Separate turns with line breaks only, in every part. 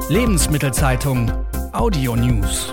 Lebensmittelzeitung Audio News.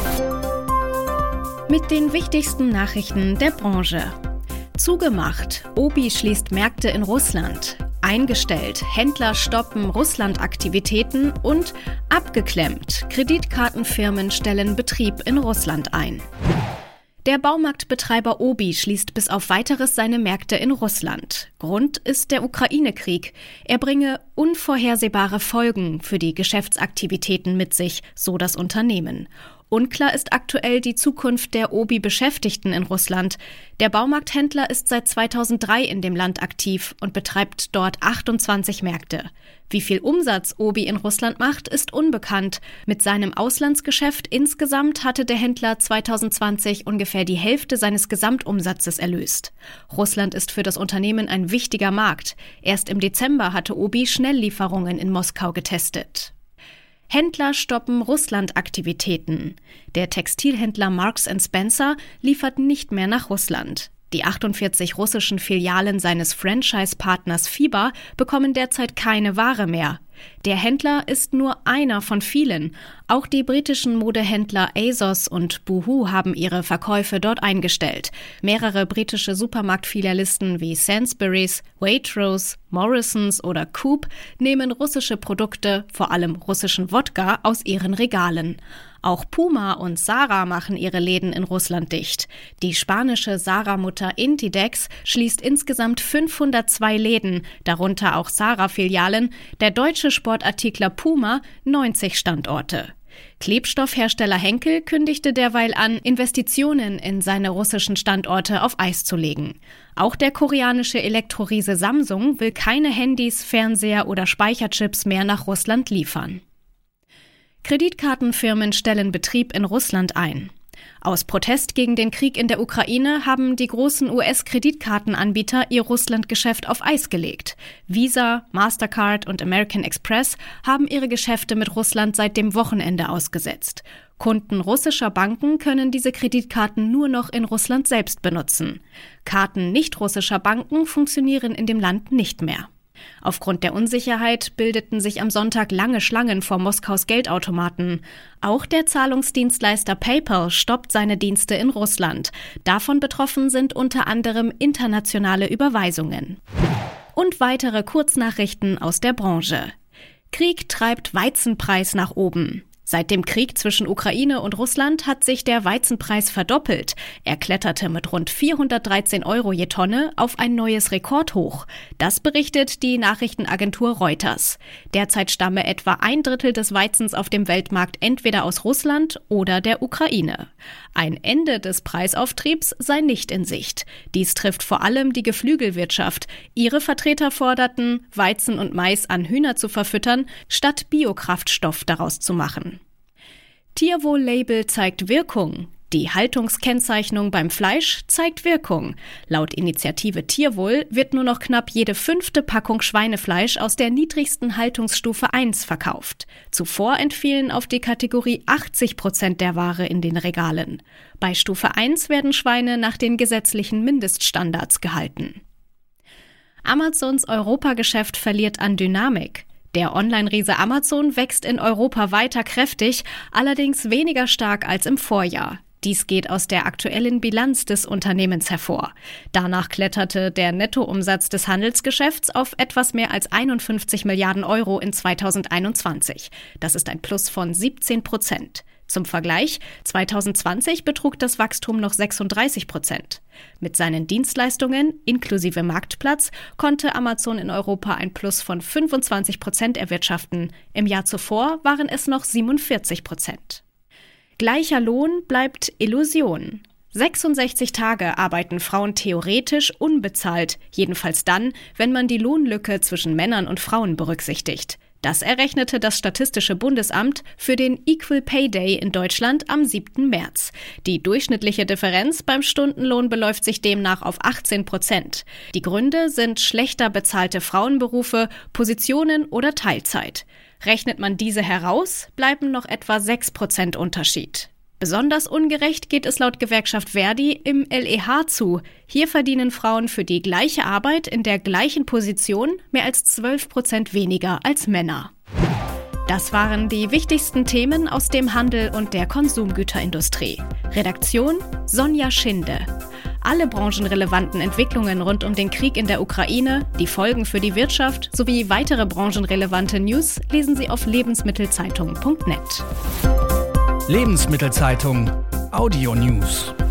Mit den wichtigsten Nachrichten der Branche. Zugemacht. Obi schließt Märkte in Russland. Eingestellt. Händler stoppen Russland-Aktivitäten und abgeklemmt. Kreditkartenfirmen stellen Betrieb in Russland ein. Der Baumarktbetreiber Obi schließt bis auf Weiteres seine Märkte in Russland. Grund ist der Ukraine-Krieg. Er bringe unvorhersehbare Folgen für die Geschäftsaktivitäten mit sich, so das Unternehmen. Unklar ist aktuell die Zukunft der Obi-Beschäftigten in Russland. Der Baumarkthändler ist seit 2003 in dem Land aktiv und betreibt dort 28 Märkte. Wie viel Umsatz Obi in Russland macht, ist unbekannt. Mit seinem Auslandsgeschäft insgesamt hatte der Händler 2020 ungefähr die Hälfte seines Gesamtumsatzes erlöst. Russland ist für das Unternehmen ein wichtiger Markt. Erst im Dezember hatte Obi Schnelllieferungen in Moskau getestet. Händler stoppen Russland-Aktivitäten. Der Textilhändler Marks & Spencer liefert nicht mehr nach Russland. Die 48 russischen Filialen seines Franchise-Partners FIBA bekommen derzeit keine Ware mehr. Der Händler ist nur einer von vielen. Auch die britischen Modehändler ASOS und Boohoo haben ihre Verkäufe dort eingestellt. Mehrere britische Supermarktfilialisten wie Sainsbury's, Waitrose, Morrisons oder Coop nehmen russische Produkte, vor allem russischen Wodka, aus ihren Regalen. Auch Puma und Zara machen ihre Läden in Russland dicht. Die spanische Zara-Mutter Inditex schließt insgesamt 502 Läden, darunter auch Zara-Filialen, der deutsche Sportartikler Puma 90 Standorte. Klebstoffhersteller Henkel kündigte derweil an, Investitionen in seine russischen Standorte auf Eis zu legen. Auch der koreanische Elektroriese Samsung will keine Handys, Fernseher oder Speicherchips mehr nach Russland liefern. Kreditkartenfirmen stellen Betrieb in Russland ein. Aus Protest gegen den Krieg in der Ukraine haben die großen US-Kreditkartenanbieter ihr Russlandgeschäft auf Eis gelegt. Visa, Mastercard und American Express haben ihre Geschäfte mit Russland seit dem Wochenende ausgesetzt. Kunden russischer Banken können diese Kreditkarten nur noch in Russland selbst benutzen. Karten nicht russischer Banken funktionieren in dem Land nicht mehr. Aufgrund der Unsicherheit bildeten sich am Sonntag lange Schlangen vor Moskaus Geldautomaten. Auch der Zahlungsdienstleister PayPal stoppt seine Dienste in Russland. Davon betroffen sind unter anderem internationale Überweisungen. Und weitere Kurznachrichten aus der Branche. Krieg treibt Weizenpreis nach oben. Seit dem Krieg zwischen Ukraine und Russland hat sich der Weizenpreis verdoppelt. Er kletterte mit rund 413 € je Tonne auf ein neues Rekordhoch. Das berichtet die Nachrichtenagentur Reuters. Derzeit stamme etwa ein Drittel des Weizens auf dem Weltmarkt entweder aus Russland oder der Ukraine. Ein Ende des Preisauftriebs sei nicht in Sicht. Dies trifft vor allem die Geflügelwirtschaft. Ihre Vertreter forderten, Weizen und Mais an Hühner zu verfüttern, statt Biokraftstoff daraus zu machen. Tierwohl-Label zeigt Wirkung. Die Haltungskennzeichnung beim Fleisch zeigt Wirkung. Laut Initiative Tierwohl wird nur noch knapp jede 5. Packung Schweinefleisch aus der niedrigsten Haltungsstufe 1 verkauft. Zuvor entfielen auf die Kategorie 80% der Ware in den Regalen. Bei Stufe 1 werden Schweine nach den gesetzlichen Mindeststandards gehalten. Amazons Europageschäft verliert an Dynamik. Der Online-Riese Amazon wächst in Europa weiter kräftig, allerdings weniger stark als im Vorjahr. Dies geht aus der aktuellen Bilanz des Unternehmens hervor. Danach kletterte der Nettoumsatz des Handelsgeschäfts auf etwas mehr als 51 Milliarden € in 2021. Das ist ein Plus von 17%. Zum Vergleich, 2020 betrug das Wachstum noch 36%. Mit seinen Dienstleistungen inklusive Marktplatz konnte Amazon in Europa ein Plus von 25% erwirtschaften. Im Jahr zuvor waren es noch 47%. Gleicher Lohn bleibt Illusion. 66 Tage arbeiten Frauen theoretisch unbezahlt, jedenfalls dann, wenn man die Lohnlücke zwischen Männern und Frauen berücksichtigt. Das errechnete das Statistische Bundesamt für den Equal Pay Day in Deutschland am 7. März. Die durchschnittliche Differenz beim Stundenlohn beläuft sich demnach auf 18%. Die Gründe sind schlechter bezahlte Frauenberufe, Positionen oder Teilzeit. Rechnet man diese heraus, bleiben noch etwa 6% Unterschied. Besonders ungerecht geht es laut Gewerkschaft Verdi im LEH zu. Hier verdienen Frauen für die gleiche Arbeit in der gleichen Position mehr als 12% weniger als Männer. Das waren die wichtigsten Themen aus dem Handel und der Konsumgüterindustrie. Redaktion Sonja Schinde. Alle branchenrelevanten Entwicklungen rund um den Krieg in der Ukraine, die Folgen für die Wirtschaft sowie weitere branchenrelevante News lesen Sie auf lebensmittelzeitung.net.
Lebensmittelzeitung Audio News.